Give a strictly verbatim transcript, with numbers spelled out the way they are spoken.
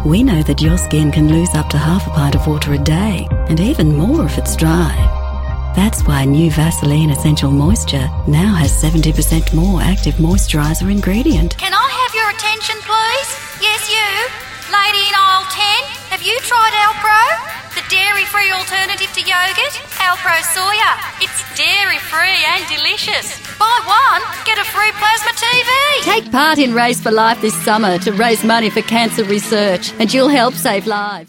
We know that your skin can lose up to half a pint of water a day, and even more if it's dry. That's why new Vaseline Essential Moisture now has seventy percent more active moisturiser ingredient. Can I have your attention, please? Yes, you. Lady in aisle ten, have you tried Alpro? The dairy-free alternative to yogurt? Alpro Soya. It's dairy-free and delicious. Buy one, get a free plasma T V. Take part in Race for Life this summer to raise money for cancer research, and you'll help save lives.